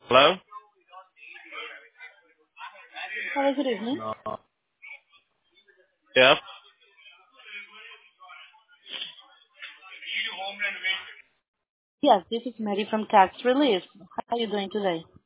Hello? Hello, good evening. Yeah. Yes, this is Mary from Tax Relief. How are you doing today?